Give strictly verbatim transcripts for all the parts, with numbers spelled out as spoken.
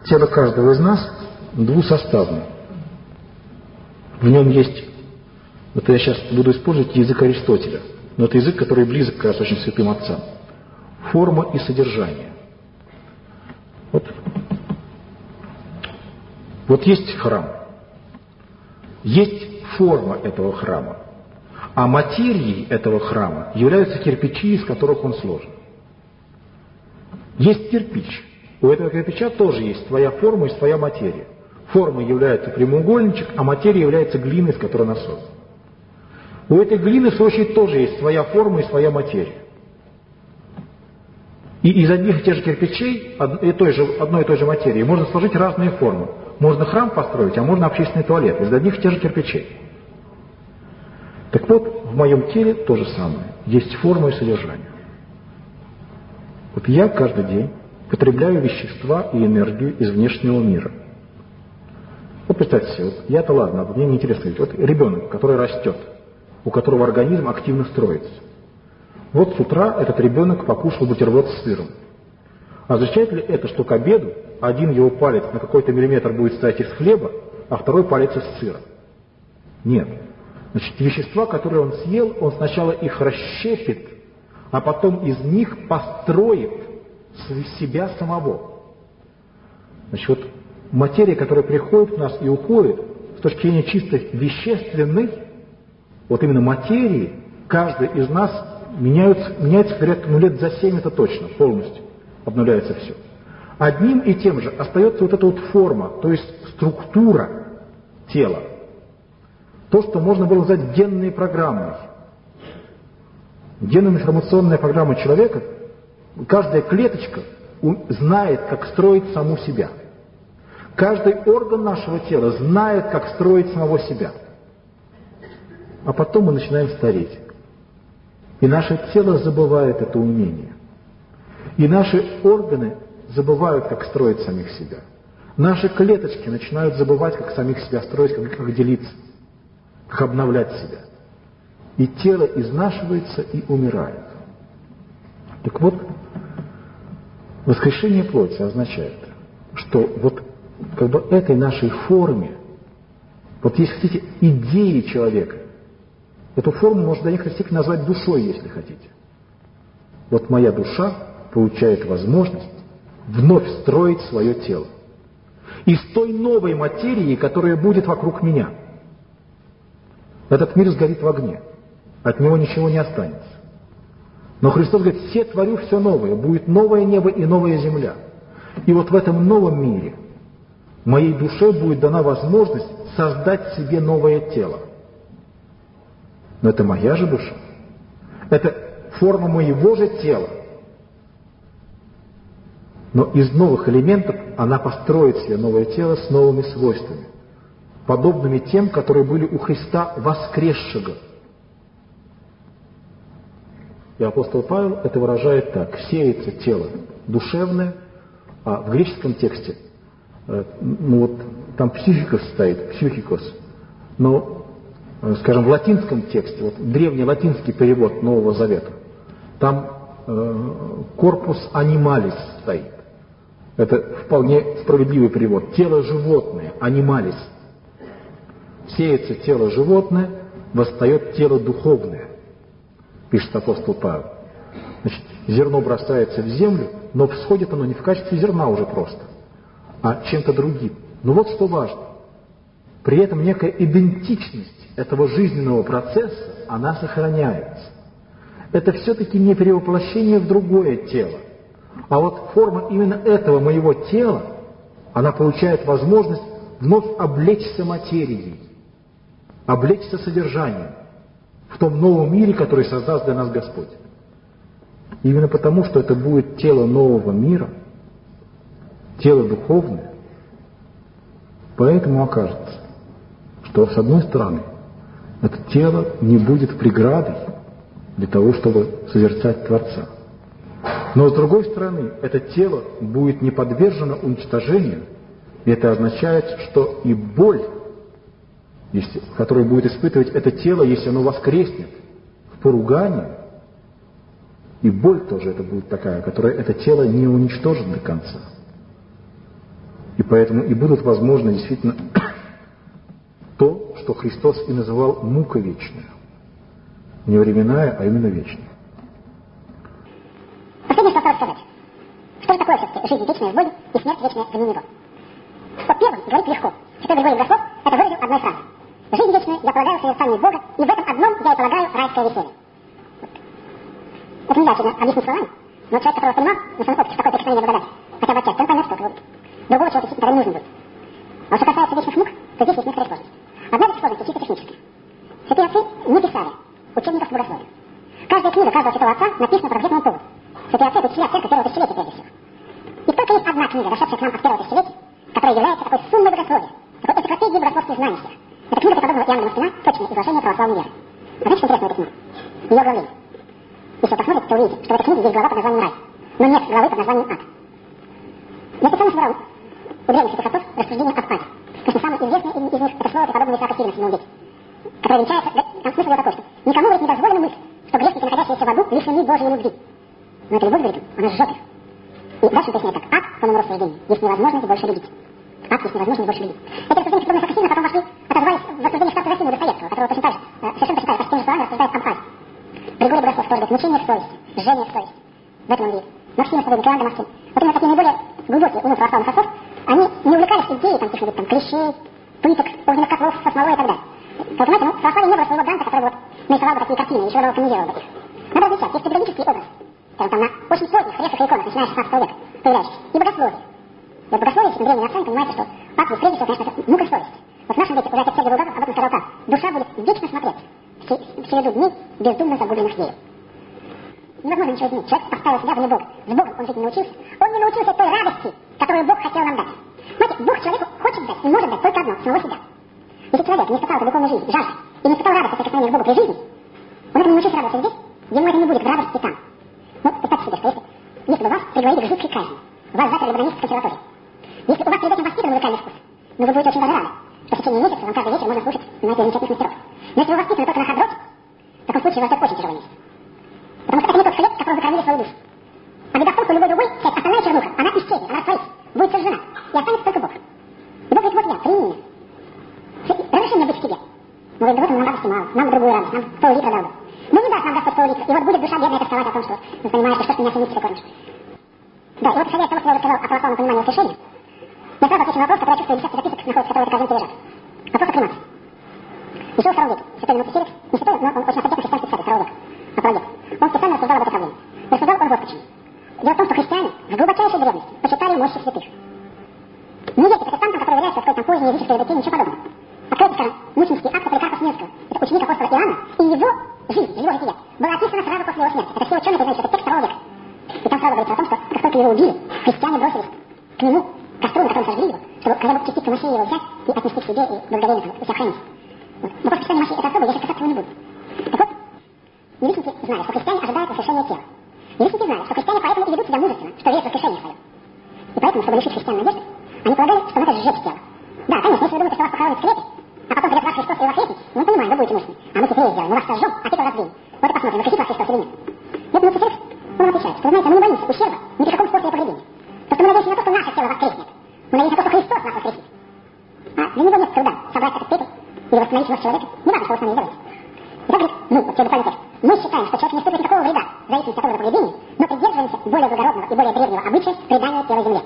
Тело каждого из нас двусоставное. В нем есть, вот я сейчас буду использовать язык Аристотеля, но это язык, который близок как раз очень святым отцам. Форма и содержание. Вот, вот есть храм. Есть форма этого храма. А материей этого храма являются кирпичи, из которых он сложен. Есть кирпич. У этого кирпича тоже есть своя форма и своя материя. Форма является прямоугольничек, а материя является глина, из которой она создана. У этой глины, в свою очередь, тоже есть своя форма и своя материя. И из одних и тех же кирпичей, одной и той же, одной и той же материи, можно сложить разные формы. Можно храм построить, а можно общественный туалет из одних и тех же кирпичей. Так вот, в моем теле то же самое. Есть форма и содержание. Вот я каждый день потребляю вещества и энергию из внешнего мира. Вот представьте себе, вот я-то ладно, мне не интересно. Вот ребенок, который растет, у которого организм активно строится. Вот с утра этот ребенок покушал бутерброд с сыром. Означает ли это, что к обеду один его палец на какой-то миллиметр будет стоять из хлеба, а второй палец из сыра? Нет. Значит, вещества, которые он съел, он сначала их расщепит, а потом из них построит себя самого. Значит, вот материя, которая приходит в нас и уходит, с точки зрения чисто вещественной, вот именно материи, каждый из нас меняется, меняется, говорят, ну лет за семь это точно, полностью обновляется все. Одним и тем же остается вот эта вот форма, то есть структура тела. То, что можно было назвать генной программой. Генно-информационная программа человека, каждая клеточка знает, как строить саму себя. Каждый орган нашего тела знает, как строить самого себя. А потом мы начинаем стареть. И наше тело забывает это умение. И наши органы забывают, как строить самих себя. Наши клеточки начинают забывать, как самих себя строить, как, как делиться, как обновлять себя. И тело изнашивается и умирает. Так вот, воскрешение плоти означает, что вот как бы этой нашей форме, вот если хотите, идеи человека, эту форму можно Даниил Христик назвать душой, если хотите. Вот моя душа получает возможность вновь строить свое тело. Из той новой материи, которая будет вокруг меня. Этот мир сгорит в огне. От него ничего не останется. Но Христос говорит, все творю все новое. Будет новое небо и новая земля. И вот в этом новом мире моей душе будет дана возможность создать себе новое тело. Но это моя же душа. Это форма моего же тела. Но из новых элементов она построит себе новое тело с новыми свойствами, подобными тем, которые были у Христа воскресшего. И апостол Павел это выражает так: сеется тело душевное, а в греческом тексте, ну вот там психикос стоит, психикос, но, скажем, в латинском тексте, вот древний латинский перевод Нового Завета, там корпус анималис стоит. Это вполне справедливый перевод. Тело животное, анималис. Сеется тело животное, восстает тело духовное, пишет апостол Павел. Значит, зерно бросается в землю, но всходит оно не в качестве зерна уже просто, а чем-то другим. Но вот что важно. При этом некая идентичность этого жизненного процесса, она сохраняется. Это все-таки не перевоплощение в другое тело. А вот форма именно этого моего тела, она получает возможность вновь облечься материей, облечься содержанием в том новом мире, который создаст для нас Господь. Именно потому, что это будет тело нового мира, тело духовное, поэтому окажется, что с одной стороны это тело не будет преградой для того, чтобы созерцать Творца. Но с другой стороны, это тело будет не подвержено уничтожению, и это означает, что и боль, если, которую будет испытывать это тело, если оно воскреснет в поругании, и боль тоже это будет такая, которая это тело не уничтожит до конца. И поэтому и будут возможны действительно то, что Христос и называл мука вечная. Не временная, а именно вечная. Последнее, что осталось сказать. Что же такое все-таки жизнь вечная в Боге и смерть вечная вне Него? Вот первым говорить легко. Святой Григорий Богослов это выразил одной фразой. Жизнь вечную я полагаю в созерцании Бога, и в этом одном я и полагаю райское веселье. Это нельзя, очевидно, объяснить словами, но человек, которого понимал, на своем опыте, такое прикосновение благодати, хотя бы отчасти, он поймет, что это будет. Другого человека тогда не нужно будет. А вот что касается вечных мук, то здесь есть некоторая сложность. Одна из сложностей чисто техническая. Святые отцы не писали учебников по богословию. Каждая книга каждого святого отца написана по конкретному поводу. Святые отцы — это учителя церкви первого тысячелетия, прежде всего. И только есть одна книга, дошедшая к нам от первого тысячелетия, которая является такой суммой богословия, такой энциклопедией богословских знаний всех. Это книга преподобного Иоанна Дамаскина «Точное изложение православной веры». А знаете, что интересно в этой книге? Ее оглавление. Если вы посмотрите, то увидите, что в этой книге есть глава под названием «Рай», но нет главы под названием «Ад». Я специально собрал у древних святых отцов рассуждения об аде. Конечно, самое известное из них — это слово преподобного Исаака Сирина в седьмом веке, которое венчается, там смысл его такой, что никому, говорит, не дозволено мысль, что грешники, находящиеся в аду, лишены Божьей любви. Но эта любовь, говорит он, она сжет их. И дальше он поясняет так: ад, по моему рассуждению, есть невозможность больше любить. Ад есть невозможность больше любить. Эти рассуждения преподобного Исаака Сирина потом вошли, отозвались в рассуждениях старца Василия Достоевского, которого точно так же, совершенно точно так же, по тем же словам рассуждает об аде. Григорий Богослов тоже говорит: мучение в совести, жжение в совести. В этом он видит. Максим Садовник, Иоанн Дамаскин. Вот именно такие наиболее глубокие умы православных отцов, они не увлекались идеей там каких-нибудь там клещей, пыток, огненных котлов со смолой и так далее. Как знаете, ну, в православии не было своего Данта, который вот нарисовал бы такие картины, еще канонизировал бы их. Надо различать, есть педагогический образ, скажем, там на очень поздних фресках и иконах, начиная с шестнадцатого века, появляющихся, и богословие. И вот богословие, если древние отцы, понимаете, что ад есть прежде всего, конечно, это мука совести. Вот в нашем веке уже отец Сергий Булгаков об этом сказал так: душа будет вечно смотреть в череду дней бездумно загубленных ею. Невозможно ничего изменить. Человек поставил себя вне Бога. С Богом он жить не научился. Он не научился той радости, которую Бог хотел нам дать. Знаете, Бог человеку хочет дать и может дать только одно — самого себя. Если человек не испытал этой духовной жизни, жаль, и не испытал радости прикосновения к Богу при жизни, он этому не научился радоваться здесь, ему это не будет в радости там. Ну, представьте себе, что если, если бы вас приговорили к жуткой казни, вас заперли бы на месяц в консерватории. Если у вас перед этим воспитан музыкальный вкус, ну вы будете очень даже рады, что в течение месяца вам каждый вечер можно слушать знаете, замечательных мастеров. Но если вы воспитаны только на хардроке, в таком случае вас ждет очень тяжелый месяц. Потому что это не тот хлеб, которым вы кормили свою душу. А беда в том, что любой другой, часть, остальная чернуха, она исчезнет, она растворится, будет сожжена, и останется только Бог. И Бог говорит: вот я, прими меня. Разреши мне быть в тебе. Но говорит: да вот нам радости мало, нам другую радость, нам пол-литра дал бы. Ну не даст нам Господь пол-литра, и вот будет душа бедная тосковать о том, что вы понимаете, что ж ты меня синицы кормишь. Да, и вот исходя из того, что я уже сказал о православном понимании воскрешения, я сразу отвечу на вопрос, который я чувствую в десятке записок, находится, которые в этой лежат. Вопрос о кремации. Еще во втором веке святой Демокрит Сирикс, не святой, но он очень авторитетный христианский писатель второго века, апологет. Он специально рассуждал об этой проблеме. Рассуждал он вот почему. Дело в том, что христиане в глубочайшей древности почитали мощи святых. Не верьте протестантам, которые уверяют, что такое там позднее языческое изобретение, ничего подобного. Откройте, скажем, мученический акт Поликарпа Смирского. Это ученик апостола Иоанна, и его жизнь, его житие была описана сразу после его смерти. Это все ученые признают, что это текст второго века. И там сразу говорится о том, что как только его убили, христиане бросились к нему, к костру, на котором сожгли его, чтобы хотя бы частицу мощей его взять и отнести к себе и благоговейно там, сохранить. Вот. Но после христиане мощей это особо, я сейчас касаться его не буду. Так вот, язычники знали, что христиане ожидают воскрешения тела. Язычники знали, что христиане поэтому и ведут себя мужественно, что верят в воскрешение свое. И поэтому, чтобы лишить христиан надежды, они полагали, что надо сжечь тело. Да, конечно, если вы думаете, что вас похоронят в склепе, а потом придет ваш Христос и его крестит, мы понимаем, вы будете мужественны. А мы хитрее сделаем, мы вас сожжем, а ты тоже раздвинем. Вот и посмотрим, воскресит вас Христос или нет. Нет, ну Христос, он отвечает, что, знаете, мы не боимся ущерба ни при каком способе погребения. Потому что мы надеемся не на то, что наше тело воскреснет, мы надеемся на то, что Христос нас воскресит. А для него нет труда собрать этот пепел или восстановить его в человеке, не важно, что вы сами сделаете. И так говорит, мы, вот буквально текст, мы считаем, что человек не испытывает никакого вреда, в зависимости от того, погребения, но придерживаемся более благородного и более древнего обычая предания тела земле.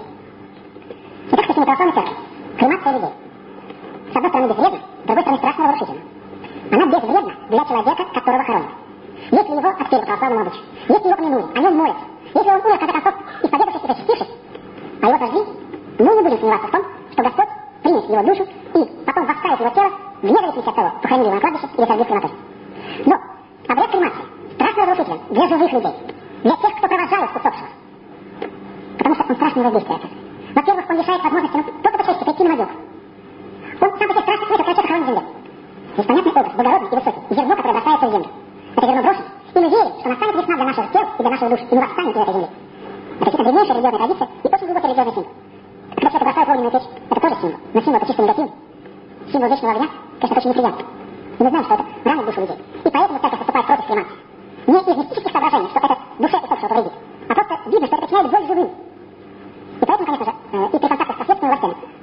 Итак, почему православная церковь? Кремация людей. С одной стороны безвредна, с другой стороны страшно разрушительна. Она безвредна для человека, которого хоронят. Если его отпели православному обычаю, если его помянули, о нем молятся, если он умер, в конце концов, исповедавшись и причастившись, а его сожгли, мы не будем сомневаться в том, что Господь примет его душу и потом восставит его тело, вне зависимости от того, похоронили его на кладбище или сожгли в крематории. Но обряд кремации страшно разрушителен для живых людей, для тех, кто провожает усопшего. Потому что он страшно воздействует. Во-первых, он лишает возможности ну, только по-человечески прийти на могилку. Он сам по себе страшно смысл, когда человек хоронит в земле. Здесь понятный образ, благородный и высокий, зерно, которое бросается в землю. Это зерно брошено, и мы верим, что настанет весна для наших тел и для нашей души, и мы восстанем из этой земли. Это действительно древнейшая религиозная традиция и очень глубокий религиозный символ. Когда человека бросают в огненную печь, это тоже символ, но символ это чисто негативный. Символ вечного огня, конечно, очень неприятный. И мы знаем, что это ранит душу людей. И поэтому церковь поступает против кремации. Не из мистических соображений, что это душе усопшего повредит, а просто видно, что это причиняет боль живым. И поэтому, конечно же, и при контактах со следственными властями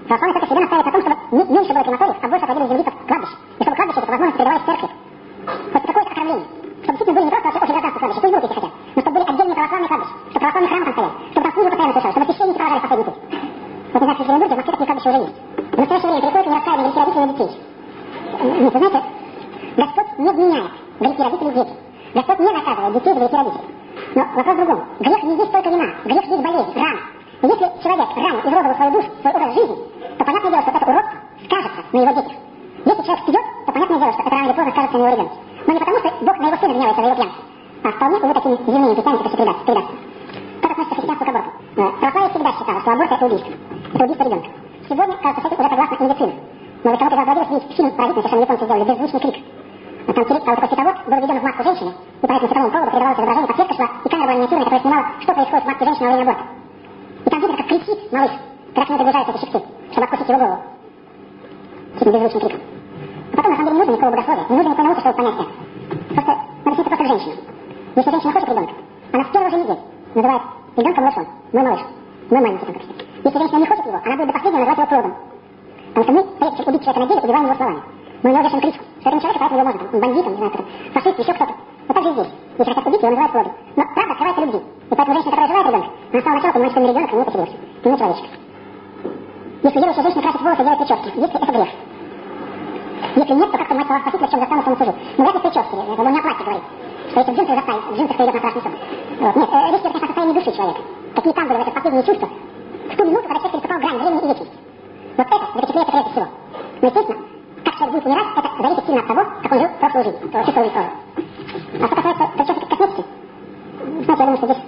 Православная церковь всегда настаивает на том, чтобы не- меньше было крематориев, а больше отводилось земли под кладбище. И чтобы кладбище эту возможность передавалось в церкви. Хоть какое-то окормление. Чтобы действительно были не просто вообще общегражданские кладбища, пусть будут, если хотят, но чтобы были отдельные православные кладбища, чтобы православные храмы там стояли, чтобы там службы постоянно совершали, чтобы священники провожали последний путь. Вот не знаю, в Екатеринбурге, в Москве такие кладбища уже есть. В настоящее время приходят нераскаянные грехи родителей и детей. Нет, вы знаете, Господь не вменяет грехи родителей и дети. Господь не наказывает детей за грехи родителей. Но вопрос в другом. Грех не есть только вина. Грех есть болезнь, рана. И если человек ранил и изуродовал свою душу, свой образ жизни, то понятное дело, что это уродство скажется на его детях. Если человек вперед, то понятное дело, что это рано или поздно скажется на его ребенке. Но не потому, что Бог на его сына гневается за его пьянство, а вполне уже такими земными путями, как предательство. Как относится к христианству к аборту? Православие всегда считало, что аборт — это убийство. Это убийство ребенка. Сегодня, кажется, с этим уже согласна медицина. Но ведь кому-то доводилось видеть фильм поразительный, совершенно японцы сделали, «Беззвучный крик». Там такой цветовод был введен в матку женщины, и по этому цветовому проводу передавалось изображение, подсветка шла, и камера была миниатюрная, которая снимала, что происходит в матке женщины во время аборта. И там видно, как кричит малыш, когда к нему приближаются эти щипцы, чтобы откусить его голову. Этим беззвучным криком. А потом, на самом деле, не нужно никакого богословия, не нужно никакой науки, чтобы понять это. Просто надо сниться просто к женщине. Если женщина хочет ребенка, она с первого же недели называет ребенка малышом, мой малыш, мой маленький там как. Если женщина не хочет его, она будет до последнего называть его плодом. Потому что мы, прежде чем убить человека на деле, убиваем его словами. Мы у него вешаем кличку, что это не человек, поэтому его можно, там, бандитом, не знаю, кто-то, фашист, еще кто-то. Вот так же и здесь. Если хотят убить, его называют плодом. Но правда открывается любви. И поэтому женщина, которая желает ребенка, она стала начала понимать, что не ребенок, а не поселился. И не человечек. Если верующая женщина красит волосы и делает прически, если это грех. Если нет, то как понимать слова Спасителя, в чем застану саму служу? Ну, вряд ли в прическе, это он не о платье говорит. Что если в джинсах заставить, в джинсах идет на страшный сон. Вот. Нет, э, речь идет, конечно, о состоянии души человека. Какие там были в это последние чувства, в ту минуту, когда человек переступал грань времени и вечности. Вот это запечатляется прежде всего. Но, естественно, как человек будет умирать, это зависит сильно от того, как он жил прошлую жизнь, то чувствовал историю. А что касается прически к косметике, знаете, я думаю, что здесь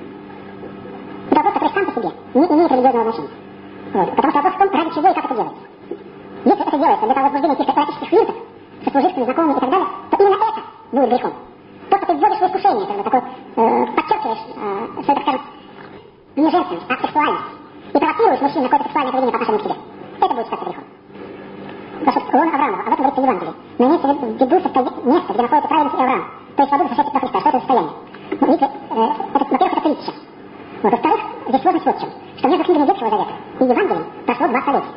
это вопрос, который сам по себе не имеет религиозного значения. Вот. Потому что вопрос в том, ради чего и как это делается. Если это делается для того возбуждения каких-то эротических флиртов со служивцами, знакомыми и так далее, то именно это будет грехом. То, что ты вводишь в искушение, как бы такой, э, подчеркиваешь э, свою, так скажем, не женственность, а сексуальность. И провоцируешь мужчин на какое-то сексуальное поведение по отношению к себе. Это будет считаться грехом. Потому что Лона Авраамова, об этом говорится в Евангелии. Но имеется в виду место, где находится праведность и Авраам. То есть свобода сошедших до Христа. Что это за состояние? Ну, видите, э, это, во-первых, это притча. Вот, во-вторых, здесь сложность вот в чем. Что между книгами Ветхого Завета и Евангелием прошло два столетия.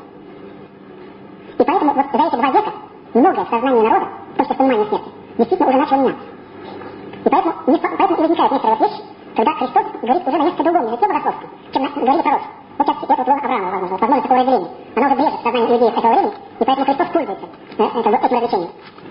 И поэтому вот за эти два века многое в сознании народа, в том, что понимание смерти, действительно уже начало меняться. И поэтому, не, поэтому и возникает некоторая вот вещь, когда Христос говорит уже на несколько другом языке богословском, чем на, говорили пророки. Вот сейчас это вот Лона Авраамова, возможно, возможность такого разделения. Она уже брежет в сознании людей этого времени, и поэтому Христос пользуется э, это, этим развлечением.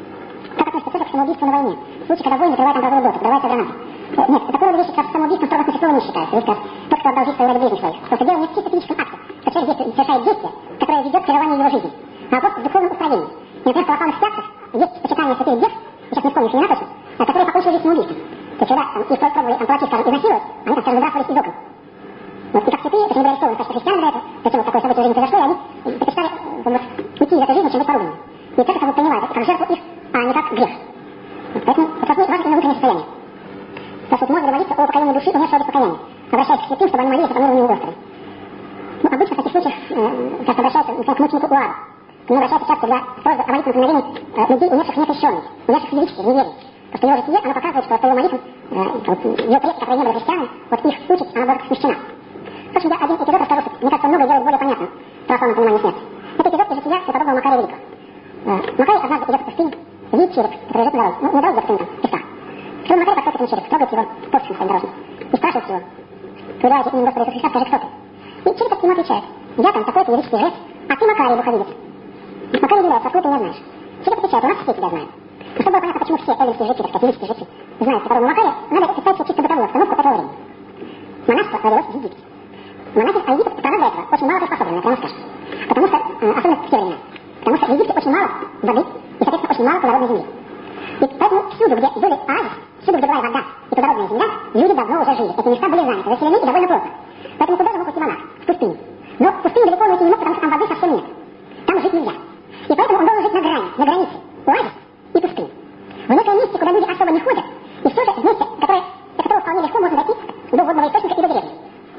Как относится тоже к самоубийству на войне? В случае, когда войны закрывают амбразуру доты, подаваются гранаты. Э, нет, такой рода вещи, как самоубийство, в строгом смысле слова не считается. Ведь как тот, кто отдал жизнь своей ради ближних своих. Потому что дело не в чисто физическом акте, что человек действует, совершает действие, которое ведет к прерыванию его жизни, а вопрос в духовном устроении. И, например, в православных святцах есть почитание святых дев, сейчас не вспомню имена точно, которые покончили жизнь самоубийством. То есть, когда там, их пробовали там, палачи, скажем, изнасиловать, они, так скажем, выбрасывались из окон. Вот, и как святые, то есть они были арестованы, что христиане до этого, зачем вот такое событие уже не произошло, и они предпочитали вот, уйти из этой жизни, чем быть порубленными. И церковь как бы понимает это как жертву их, а не как грех. Вот, поэтому это важно именно внутреннее состояние. Потому что можно молиться о покаянии души, умершего без покаяния, обращаясь к святым, чтобы они молились о помиловании у Господа. Ну, обычно в таких случаях э, часто обращаются, например, к мученику Уару. К нему обращаются часто для просьбы о молитвенном поминовении э, людей, умерших некрещенных, умерших физически, в неверии. Потому что его житие, оно показывает, что его молитва, э, вот, его предки, которые не были христианами, вот их участь, она была как смещена. Впрочем, я один эпизод расскажу, мне кажется, много делает более понятным православное понимание смерти. Это эпизод из жития преподобного Макария Великого. Э, Макарий однажды идет в пустыню, видит череп, который лежит на дороге, ну, не дороге, а пустыня там, в песках. Потом Макарий подходит к этому черепу, трогает его посохом своим дорожным и спрашивает его: «Предавайте имя Господа Иисуса Христа, скажи, кто ты?» И череп ему отвечает: «Я там такой-то велический жрец, а ты Макарий, духовидец». Макарий удивляется: «Откуда ты меня знаешь?» Череп отвечает: «У нас все тебя знают». Но чтобы было понятно, почему все эллинские жрецы, так сказать, велические жрецы, знают преподобного Макария, надо представить себе чисто бытовую обстановку этого времени. Монашество родилось в Египте. Монахи, а Египет, страна для этого, очень мало приспособлена, прямо скажем. Потому что, э, особенно в те времена, потому что в Египте очень мало воды и, соответственно, очень мало плодородной земли. И поэтому всюду, где были оазисы, всюду, где была вода и плодородная земля, люди давно уже жили. Эти места были заняты, заселены и довольно плотно. Поэтому куда же мог уйти монах? В пустыню. Но в пустыню далеко он уйти не мог, потому что там воды совсем нет. Там жить нельзя. И поэтому он должен жить на грани, на границе оазис и пустынь. В неком месте, куда люди особо не ходят, и все же в месте, которое, до которого вполне легко можно дойти до водного источника и до деревни.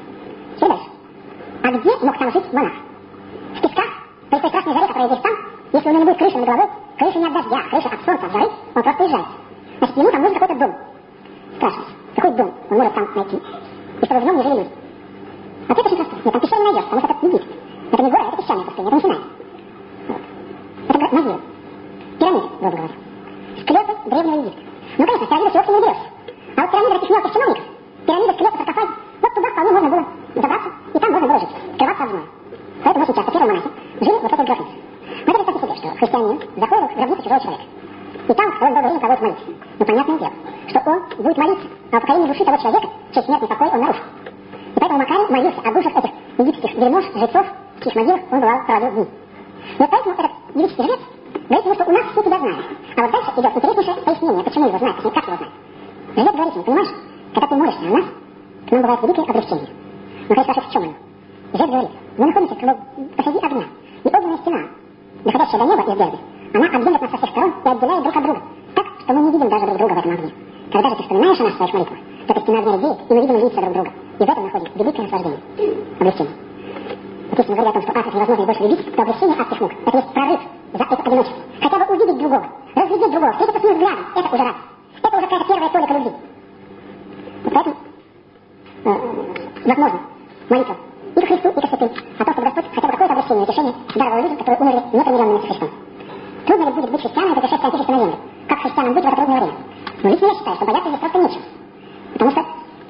Что дальше? А где мог там жить монах? В песках, при той красной заре, которая здесь там, если у него не будет крыши над головой, крыши не от дождя, крыши от солнца, от жары, он просто уезжает. Значит, ему там нужен какой-то дом. Спрашивается, какой дом он может там найти? И чтобы в нем не жили люди. Ответ очень простой. Нет, там пещеры не найдешь, потому что это Египет. Это не город, начальная пустыня, это начинает. Вот. Это могила. Пирамиды, грубо говоря. Склепы древнего Египта. Ну, конечно, пирамида всего не берешь. А вот пирамида таких мелких чиновников, пирамида, склепы, саркофаги, вот туда вполне можно было забраться, и там можно было жить, скрываться от зноя. Поэтому очень часто первые монахи жили вот в этой гробнице. Вот это представьте себе, что христианин заходит в гробницу чужого человека. И там в свое время кого-то молится. Ну, понятное дело, что он будет молиться о упокоении души того человека, чей смертный покой он нарушил. И поэтому Макарий молился о душах этих египетских вельмож, жрецов, в чьих могилах он бывал, проводил дни. И вот поэтому этот египетский жрец говорит ему, что у нас все тебя знают. А вот дальше идет интереснейшее пояснение, почему его знают, как его знают. Жрец говорит ему, понимаешь, когда ты молишься о нас, к нам бывает великое облегчение. Но когда спрашивают, в чем оно? Жрец говорит, мы находимся как бы посреди огня, и огненная стена, доходящая до неба из бездны, она объемлет нас со всех сторон и отделяет друг от друга, так, что мы не видим даже друг друга в этом огне. Когда же ты вспоминаешь о нас в своих молитвах, то эта стена огня редеет, и мы видим лица друг друга. И в этом находим великое наслаждение, облегчение. Вот если мы говорим о том, что ад невозможно больше любить, то облегчение адских мук — это есть прорыв за это одиночество. Хотя бы увидеть другого, разглядеть другого, встретиться с ним взглядом — это уже радость. Это уже какая-то первая толика любви. Вот поэтому э, возможно молитва и ко Христу, и ко святым о том, чтобы Господь хотя бы какое-то облегчение, утешение даровал людям, которые умерли внутренними со Христом. Трудно ли будет быть христианом, это пришествие Антихриста на землю? Как христианам быть в это трудное время? Но лично я считаю, что бояться здесь просто нечего. Потому что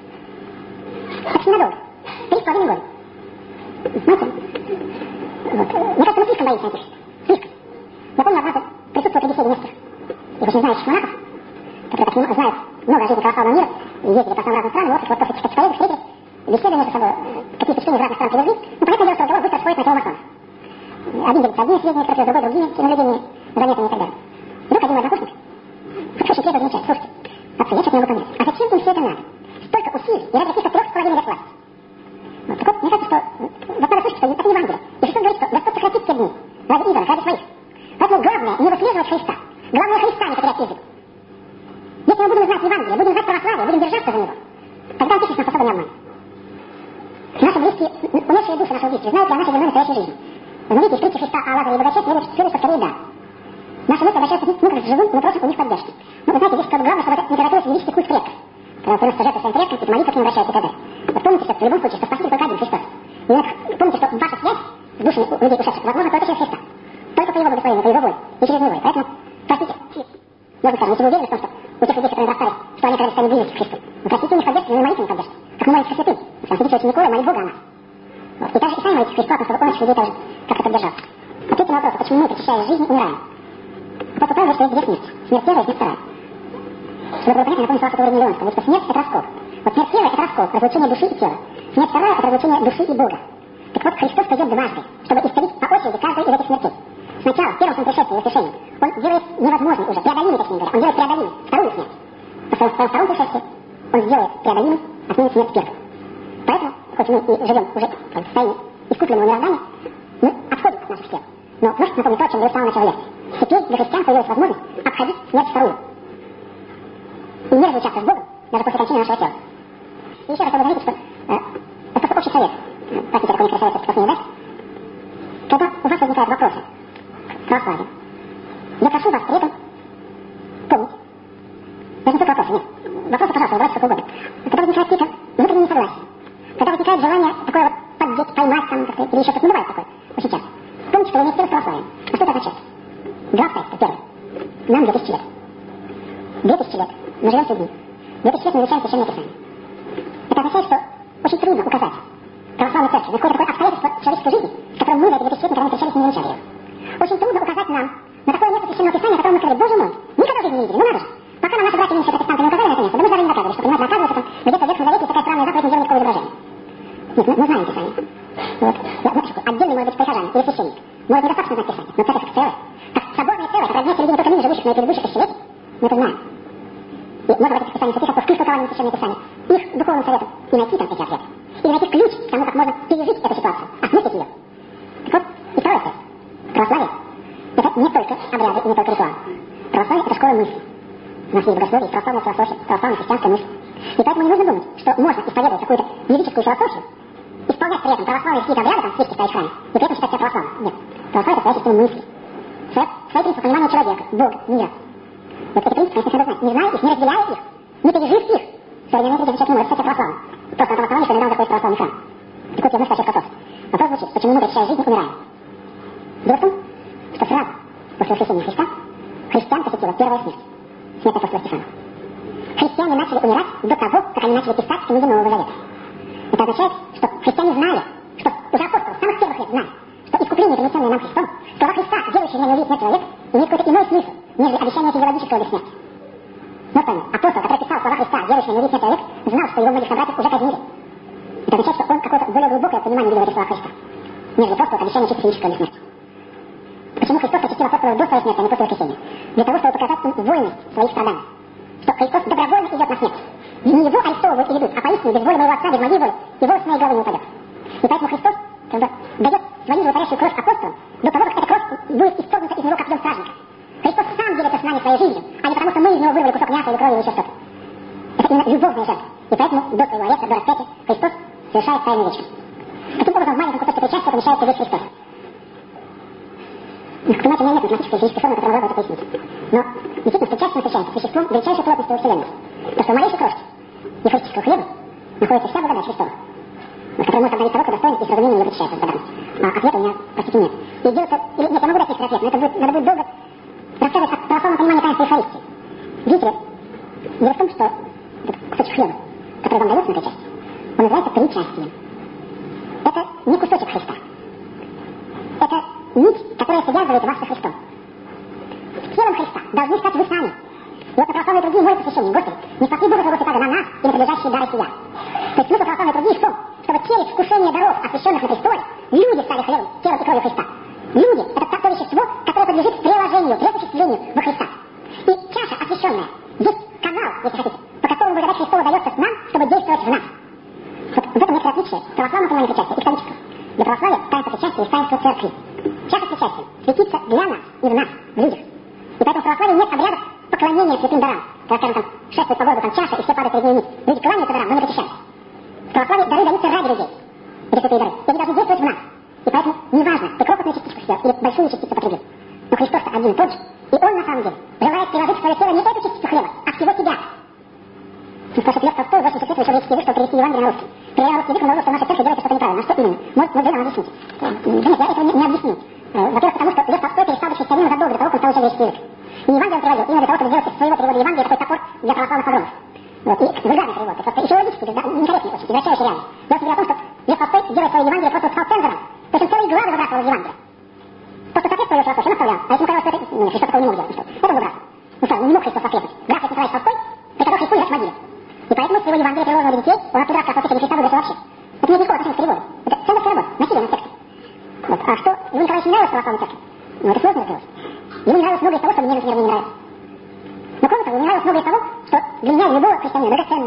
почти надолго. Три с половиной года. Знаете? Вот. Мне кажется, мы слишком боимся Антихриста. Слишком. Я помню, однажды присутствовал при беседе нескольких и очень знающих монахов, которые так не знают много о жизни православного мира, ездили по самым разным странам, и вот, вот после этих поездок встретились, беседы между собой, какие впечатления из разных стран привезли. Ну, понятное дело, что разговор быстро сходит на тему масонов. Один делится одними сведениями, кто-то другой другими, наблюдениями, заметами и так далее. И вдруг один мой однокурсник, как очень трезво замечает, слушайте, отцы, я что-то не могу понять, а зачем им все это надо? Столько усилий и ради каких-то трех с половиной лет власти. Вот, так вот, мне кажется, что вот надо слышать, что это не Евангелие. И Христос говорит, что Господь сократит те дни ради идолов, ради своих. Поэтому главное не выслеживать Христа. Главное Христа не потерять из виду. Если мы будем знать Евангелие, будем знать православие, будем держаться за него, тогда Антихрист нас особо не обманет. Наши близкие, умершие души нашего близких, знают ли о нашей земной настоящей жизни? Знаете, из притчи Христа о Лазаре и богаче следует скорее да. Наши мысли обращаются к ним, как к живым, мы просим у них поддержки. Ну, вы знаете, здесь как бы главное, чтобы не превратилось в велический культ предков. Когда приносят жертвы своим предкам, и молитва к ним обращаются и так далее. Вот помните, что в любом случае, что спаситель только один, Христос. И вот помните, что ваша связь с душами людей ушедших возможно только через Христа. Только по его благословению, по его воле и через него. Поэтому, простите, можно сказать, если вы уверены в том, что у тех людей, которые расстались, что они когда-то станут близки к Христу. Вы просите у них поддержки, но не молитвенной поддержки. Как мы молимся ко святым. Потому что святитель Николай молит Бога о нас. Вот. И также и сами молитесь Христу о том, чтобы он этих людей также как-то поддержал. Ответьте на вопрос, почему мы, причащаясь жизни, умираем. Апостол Павел говорит, что есть две смерти. Смерть первая и смерть вторая. Чтобы было понятно, я напомню слова Сатуры Миллионского, что смерть — это раскол. Вот смерть первая — это раскол, разлучение души и тела. Смерть вторая — это разлучение души и Бога. Так вот, Христос придет дважды, чтобы исцелить по очереди каждую из этих смертей. Сначала, в первом своем пришествии, воскрешении, он делает невозможным уже, преодолимый, точнее говоря, он делает преодолимым вторую смерть. По своему, своему второму пришествии он сделает преодолимым, отменит смерть первую. Поэтому, хоть мы и живем уже в состоянии искусственного мироздания, мы отходим от наших тел. Но можете напомнить то, о чем я стал начал лекции. Теперь для христиан появилась возможность обходить смерть вторую. И не разлучаться с Богом, даже после кончины нашего тела. И еще раз чтобы заметить, что э, это просто общий совет. Простите, такой некоторый совет, просто не даст. Когда у вас возникают вопросы к православию, я прошу вас при этом помнить. Даже не только вопросы, нет. Вопросы, пожалуйста, задавайте сколько угодно. Когда возникает какие-то внутренние несогласия, когда возникает желание такое вот поддеть, поймать там, как-то, или еще что-то, ну бывает такое, очень часто. Помните, что вы имеете дело с православием. А что это означает? Два обстоятельства. Первое. Нам две тысячи лет. Две тысячи лет. Мы живем все дни. Две тысячи лет мы изучаем Священное Писание. Это означает, что очень трудно указать православной церкви на какое-то такое обстоятельство человеческой жизни, с которым мы за эти две тысячи лет никогда не встречались и не замечали его. Очень трудно указать нам на такое место Священного Писания, о котором мы сказали, боже мой, никогда в жизни не видели, ну надо же. Пока нам наши братья меньше протестанты не указали на это место, да мы даже не доказывали, что, понимаете, оказывается, там, где-то в Ветхом Завете такая странная заповедь не делать никакого изображения. Нет, мы, мы знаем Писание. Вот. Я, ну, отдельный, может быть, прихожанин или священник. Может, недостаточно знать Писание, но церковь как целое. Как соборное целое, как родня середины только ныне живущих на предыдущих тысячелетий, мы это знаем. И можно в этих Писаниях святых отцов к их толкованию Священного Писания, их духовным советам, и найти там эти ответы. Или найти ключ к тому, как можно пережить эту ситуацию, осмыслить ее. Так вот, и второе цель. Православие — это не только обряды и не только ритуалы. Православие — это школа мысли. У нас есть богословие, есть православная философия, православная христианская мысль. И поэтому не нужно думать, что можно исповедовать какую-то языческую философию, исполнять при этом православные какие-то обряды, там, свечки ставить в храме, и при этом считать себя православным. Нет. Православие — это своя система мысли. Свои, свои принципы понимания человека, Бога, мира. Вот эти принципы, конечно, надо знать. Не зная их, не разделяя их, не пережив их, современный человек не может стать православным. Просто от того основания, что недавно заходит в православный храм. Так вот, я вновь скажу вопрос. Вопрос звучит, почему мы, причащаясь жизни, умираем? Дело в том, что сразу после воскресения Христа христиан посетила первая смерть. Смерть апостола Стефана. Христиане начали умирать до того, как они начали писать книги Нового Завета. Это означает, что христиане знали, что уже апостолы с самых первых лет знали, что искупление, принесенное нам Христом, слова Христа, делающие меня не увидеть смерть человека, имеет какой-то иной смысл, нежели обещание физиологического бессмертия. Но пойми, апостол, который писал слова Христа, делающие меня не увидеть смерть человека, знал, что его многих собратьев уже казнили. Это означает, что он какое-то более глубокое понимание видел в этих словах Христа, нежели просто обещание чисто физического бессмертия. Почему Христос посетил апостолов до своей смерти, а не после воскресения? Для того, чтобы показать им вольность своих страданий. Что Христос добровольно идет на смерть. Не его арестовывают и ведут, а поистине без воли моего Отца, без моей воли, его с моей головы не упадет. И поэтому Христос как бы дает свою животворящую кровь апостолам до того, как эта кровь будет исторгнута из него, как дом стражника. Христос сам делится с нами своей жизнью, а не потому, что мы из него вырвали кусок мяса или крови или еще что-то. Это именно любовная жертва. И поэтому до своего ареста, до распятия, Христос совершает тайну вечную. Таким образом, в маленьком кусочке причастия помещается весь Христос. Понимаете, у меня нет математической физической формы, которая могла бы это пояснить. Но действительно, причастие встречается с веществом величайшей плотности во Вселенной. То, что в малейшей крошке евхаристического хлеба находится вся благодать Христова, которая может обновить того, кто достоин и с разумением ее причащается с благодарностью. А ответа у меня, простите, нет. И делается... Или, нет, я могу дать некоторый ответ, но это будет, надо будет долго рассказывать о православном понимании таинства Евхаристии. Видите ли, дело в том, что этот кусочек хлеба, который вам дается на причастие, он называется причастием. Это не кусочек Христа. Это нить, которая связывает вас со Христом. Телом Христа должны стать вы сами. И вот на православные труды молят посвящение. Господи, не спаси Бога своего святаго на нас и на подлежащие дары сия. То есть смысл православной труды в том, чтобы через вкушение даров, освященных на престоле, люди стали хлебом, телом и кровью Христа. Люди — это то вещество, которое подлежит приложению, пресуществлению во Христа. И чаша освященная есть канал, если хотите, по которому благодать Христова дается нам, чтобы действовать в нас. Вот в этом некоторое отличие православного понимания причастия и католического. Для православия таинство причастия есть таинство церкви. Чаша причастия светится для нас и в нас, в людях. И поэтому в православии нет обрядов поклонения святым дарам. Когда, скажем, там, шествует по городу, там чаша, и все падают перед ней вниз. Люди кланяются дарам, но не причащаются. В православии дары даются ради людей. Эти святые дары. И они должны действовать в нас. И поэтому неважно, ты крохотную частичку съел или большую частицу потребил. Но Христос-то один и тот же. И Он, на самом деле, желает приложить в свое тело не эту частицу хлеба, а всего тебя. Ну, спрашивает Лев Толстой, восемьдесят лет вышел русский язык, чтобы перевести Евангелие на русский. Перевел на русский язык, он говорил, что наша церковь делает что-то неправильно. А что именно? Может, вы нам объясните? Да нет, я этого не, не объясню. Во-первых, потому что Лев Толстой перестал быть христианином задолго до того, как он стал учить греческий язык. И Евангелие он переводил именно для того, чтобы сделать из своего перевода Евангелия такой топор для православных погромов. Вот, и вульгарный перевод. Это просто еще логически, да, некорректный очень, извращающий реальность. Дело в том, что Лев Толстой, делая свое Евангелие, просто стал цензором. То есть он целые главы выбрасывал из Евангелия. Просто соответствовал его философии, он оставлял. А если ему казалось, что это, ну, Христос такого не мог делать, что это он выбрасывал. Ну что, не мог Христос воскреснуть. Граф Николай Толстой приказал Христу лежать в могиле. И поэтому своего Евангелия, приложенного для детей, он оттуда рассказывал, что Христа выбросил вообще. Это не никакого отношения к переводу. Это ценностная работа, насилие над текстом. Вот. А что Ивану Николаевичу нравилось в православной церкви? Ну, это сложно разделось. Ему не нравилось много из того, что мне, например, не нравится. Но кроме того, ему нравилось много из того, что для меня, любого христианина, драгоценно.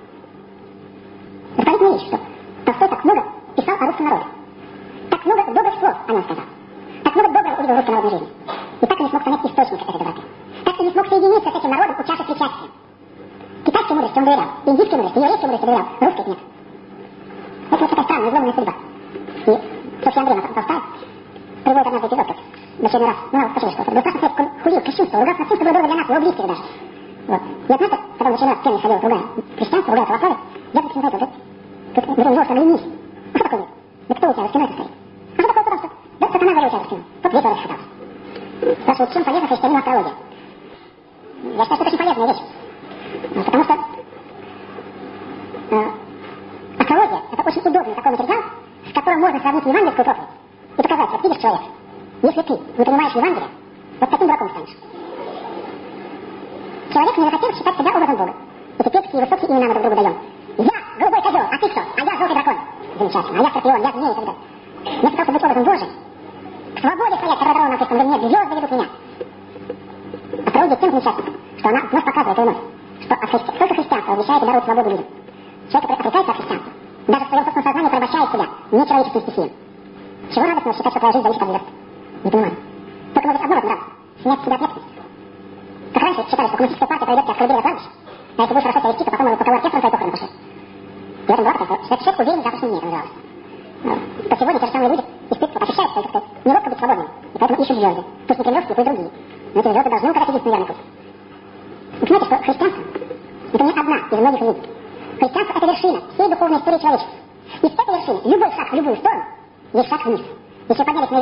Это понятная вещь, что Толстой так много писал о русском народе. Так много добрых слов о нем сказал. Так много доброго увидел в русской народной жизни. И так и не смог понять источник этой доброты. Так и не смог соединиться с этим народом у чаши причастия. Китайской мудрости он доверял, индийской мудрости, еврейской мудрости доверял, русской нет. Это вот такая странная, изломанная судьба. И Софья Андреевна Толстая приводит однажды эпизод, как в очередной раз, ну, почему что-то, был страшно сказать, он хулил, кощунство, ругался над тем, что было дорого для нас, его близких даже. Вот. И однажды, когда он в очередной раз первый ходил, ругая христианство, ругая православие, я вдруг смотрел, говорит, тут, говорит, он жестко ленись. А что такое нет? Да кто у тебя за спиной стоит? А что такое, потому что, да, сатана говорил у тебя за спиной. Вот весь он расхотался. Спрашивает, чем полезна христианину астрология? Я считаю, что это очень полезная вещь. Потому что э, астрология — это очень удобный такой материал, с которым можно сравнить евангельскую проповедь и показать, вот видишь, человек, если ты не понимаешь Евангелие, вот таким дураком станешь. Человек не захотел считать себя образом Бога. И теперь такие высокие имена мы друг другу даем. Я голубой козел, а ты кто? А я желтый дракон. Замечательно. А я скорпион, я змея и так далее. Вместо того, чтобы быть образом Божьим, к свободе стоять, которая дала нам Христом, говорит, нет, звезды ведут меня. Астрология тем замечательна, что она вновь показывает и вновь, что христи... только христианство обещает и дарует свободу людям. Человек, который отрекается от христианства, даже в своем собственном сознании порабощает себя нечеловеческим стихиям. Чего радостного считать, что твоя жизнь зависит от звезд? Не понимаю. Только может одно разумно, снять с себя ответственность. Как раньше считали, что коммунистическая партия проведет тебя в колыбели кладбища, а если будешь хорошо себя вести, то потом по того оркестру твои похороны пошли. И в этом была такая, что человек уверен в завтрашнем дне, это называлось. То сегодня те же самые люди испытывают, ощущают, что, так сказать, неловко быть свободными, и поэтому ищут звезды. Пусть не кремлевские, пусть другие. Но эти звезды должны указать единственный верный путь. Вы понимаете, что христианство — это не одна из многих религий. Христианство — это вершина всей духовной истории человечества. И с этой вершины любой шаг в любую сторону есть шаг вниз. Если вы поднялись на Эверест, куда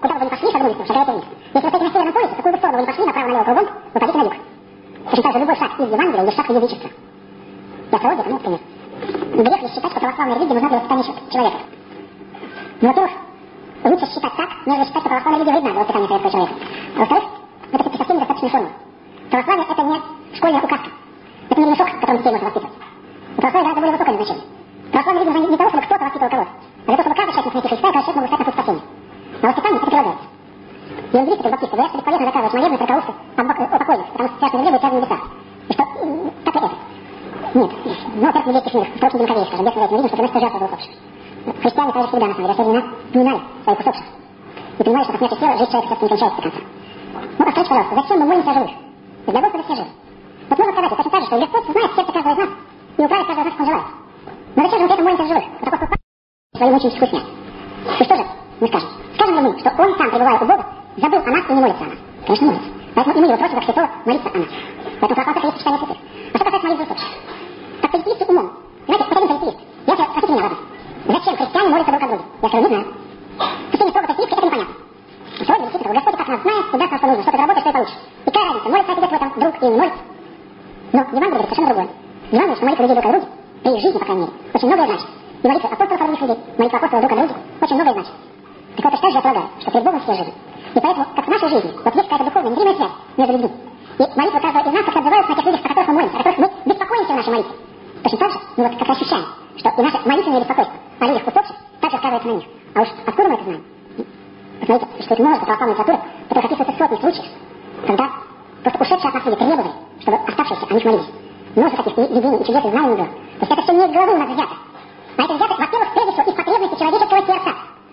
куда бы вы ни пошли, шагнули, шагаете вниз. Если вы стоите на северном полюсе, в какую бы сторону вы ни пошли, направо-налево кругом, вы пойдете на юг. Точно так же любой шаг из Евангелия есть шаг в язычество. И астрология тому пример. Грех ли считать, что православная религия нужна для воспитания человека? Ну, во-первых, лучше считать так, нежели считать, что православная религия вредна для воспитания советского человека. А во-вторых, это все совсем недостаточная форма. Православие — это не школьная указка. Это не ремешок, которым детей можно воспитывать. У православия гораздо более высокое назначение. Православная религия нужна не для того, чтобы кто-то воспитывал кого-то, а для того, чтобы каждый человек найти Христа и каждый человек мог стать на путь спасения. А воспитание — это прилагается. Евангелисты, баптисты говорят, что бесполезно доказывать молебны церковцы о покойных, потому что царство земли будет связано в небесах. И что так и это. Нет, но церковь еврейских миров, в прочем демократии, скажем, без мы видим, что приносит жертву за усопших. Христиане также всегда, на самом деле, все времена поминали своих усопших. И понимали, что по смерти тела жизнь человека все-таки не кончается до конца. Ну, а скажите, пожалуйста, зачем мы молимся о живых? Для Господа все живы. Вот можно сказать, точно так же, что Господь знает сердце каждого из нас и управит каждого из нас, как он желает. Но зачем же мы при этом молимся о живых? Вот апостол Павел свою мученическую смерть. И что же мы скажем? Скажем ли мы, что он сам, пребывая у Бога, забыл о нас и не молится о нас? Конечно, молится. Поэтому и мы его просим, как святого, молиться о нас. Поэтому православие есть читание святых. А что касается молитвы усопших? Как политеисты умом. Знаете, хоть один политеист. Я сейчас, спросите меня, ладно? Зачем христиане молятся друг о друге? Я скажу, не знаю. В течение строго политеистки это непонятно. Но сегодня действительно, Господь так нас знает, всегда знал, что нужно, что ты работаешь, что и получишь. И какая разница, молится отец в этом друг или не молится? Но Евангелие говорит совершенно другое. Евангелие, что молитва людей друг о друге, при их жизни, по крайней мере, очень многое значит. И молитва апостолов о других людей, молитва апостолов друг о друге, очень многое значит. Так вот, точно же я полагаю, что перед Богом все живы. И поэтому, как в нашей жизни, вот есть какая-то духовная, незримая связь между людьми. И молитва каждого из нас как-то отзывается на тех людях, о которых мы молимся, о которых мы беспокоимся в нашей молитве. Точно так же мы вот как ощущаем, что и наше молитвенное беспокойство о людях усопших также сказывается на них. А уж откуда мы это знаем? Посмотрите, существует множество православной литературы, в которых описываются сотни случаев, когда просто ушедшие от нас люди требовали, чтобы оставшиеся о них молились. Множество таких и видений, и чудес, и знаний было. То есть это все не из головы у нас взято. А это взято, во-первых, прежде всего, из потребности человеческого сердца.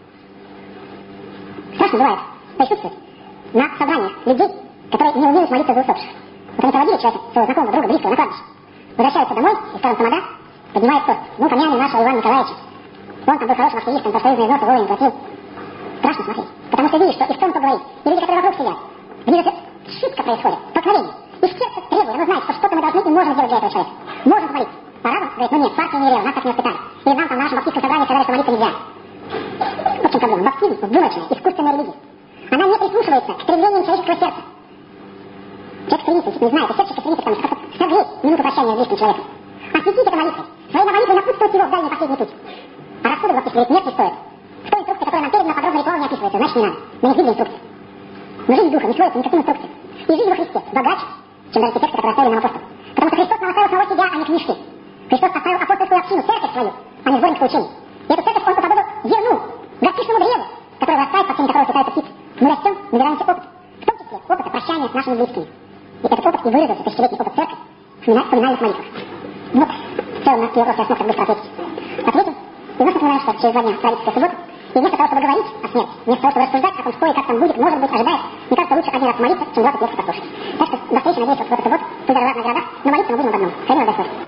Страшно бывает присутствовать на собраниях людей, которые не умеют молиться за усопших. Вот они проводили человека, своего знакомого, друга, близкого, на кладбище. Возвращаются домой, и, скажем, тамада поднимает тост. Ну, помянем нашего Ивана Николаевича. Он там был хорошим активистом, профсоюзные взносы вовремя платил. Страшно смотреть. Потому что видишь, что и в том, кто говорит, и люди, которые вокруг сидят, где же шибко происходит, столкновение. И сердце требует, оно знает, что что-то мы должны и можем сделать для этого человека. Можем помолиться. А разум говорит, ну нет, партия не велела, нас так не воспитали. Или нам там в нашем баптистском собрании сказали, что молиться нельзя. Вот в чем проблема. Баптизм, вымоченная, искусственная религия. Она не прислушивается к стремлениям человеческого сердца. Человек стремится, не знает, и сердце стремится, потому что как-то согреть минуту прощания с близким человеком. Осветить это молитвой. Своей молитвой напутствовать его в дальний последний путь. А рассудок баптист говорит, нет, не стоит. В той инструкции, которая нам передана, подробно ритуал не описывается, значит не надо. Мы не видели инструкции. Но жизнь духа не сводится никаким инструкциям. И жизнь во Христе богаче, чем даже те тексты, которые оставили нам апостолы. Потому что Христос нам оставил самого себя, а не книжки. Христос оставил апостольскую общину, церковь свою, а не сборник учений. И эту церковь он уподобил зерну, горчичному древу, которое растает, под тени которого питаются птицы. Мы растем, набираемся опыта, в том числе опыта прощания с нашими близкими. И этот опыт и выразился, тысячелетний опыт церкви, в поминальных молитвах. Вот, в целом на такие вопросы я смог так быстро ответить. Ответим, и вновь напоминаем, что через два дня правительство субботы, и вместо того, чтобы говорить о смерти, вместо того, чтобы рассуждать о том, что и как там будет, может быть, ожидает, мне кажется, лучше один раз молиться, чем двадцать лет послушать. Так что до встречи, надеюсь, что в эту субботу, пусть даже в разных городах, но молиться мы будем в одном. Храни вас Господь.